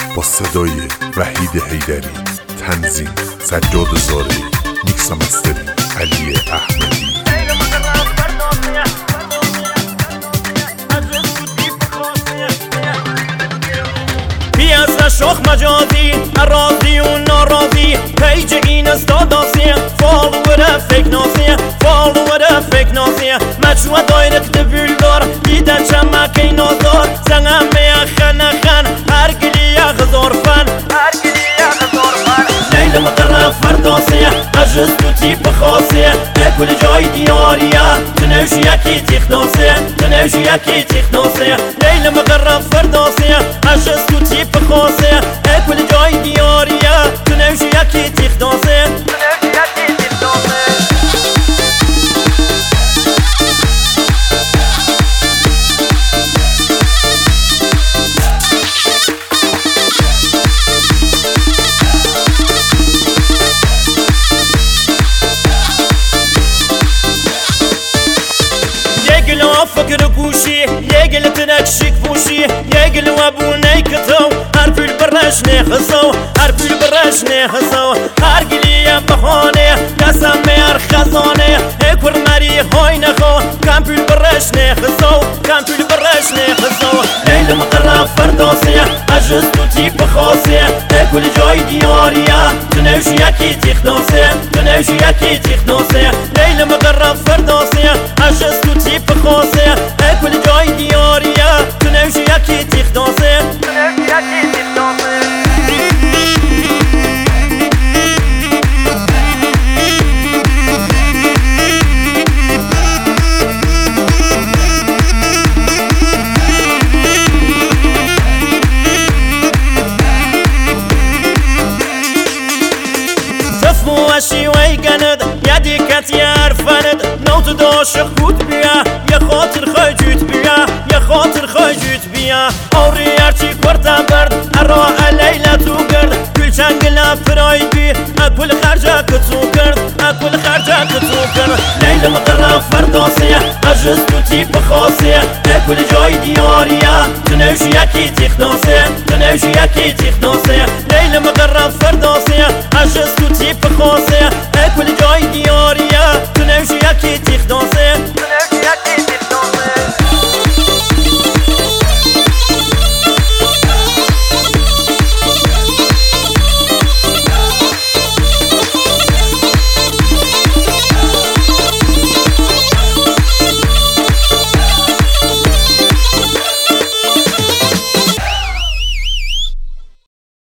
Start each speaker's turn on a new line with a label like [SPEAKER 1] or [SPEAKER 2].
[SPEAKER 1] با صدای وحید حیدری، تنظیم سجاد زارعی، میکس و مستری علی احمدی.
[SPEAKER 2] پیاز شوخ مجازی راضی و ناراضی پیج این استاداسی فالوور فکر ناسیه فالوور فکر ناسیه مجموعه دایرکت بلدار دیده چمکی نازار زنم میخن خن هر گلی غزار فن هر گلی غزار فن لیل مقرر فرداسیه اجز تو تیپ خاصیه کل جای دیاریه تنوشی یکی تیخناسیه تنوشی یکی تیخناسیه لیل مقرر فرداسیه اجز تو تیپ خاصیه کل جای دیاریه تنوشی یکی تیخناسیه تنوشی یکی تیخناسیه. فكر كوشي يقل تنكشك بوشي يقل وابوني كتو هرب البرش نخصو هرب البرش نخصو هرقلي يا بخوني قسمي ارخزوني اكور مري هوي نخو كم في البرش نخصو كم في البرش نخصو ليل مقرر فردوسية اجز تو تيب خاصية كل جاي ديارية تنوشي يكي تخنوسية تنوشي يكي تخنوسية ليل مقرر فردوسية اجز تو تيب خاصية كل جاي ديارية تنوشي يكي تخنوسية تنوشي يكي تخنوسية. وشي ويقند يدي كتيار فند نوت داشق كوت بيا يا خاطر خجوت بيا يا خاطر خجوت بيا اوري ارتي كورتا برد الراء ليلة توقرد كل شنقلا فرايد بي اكل خرجك توقرد اكل خرجك توقرد ليلة مقرر فردوسية اجز تو تيب خاصية كل جاي ديارية تنوشي يكي تخناسية تنوشي يكي تخناسية ليلة مقرر فردوسية اجز تو تيب خاصية كل جاي ديارية تنوشي يكي تخناسية.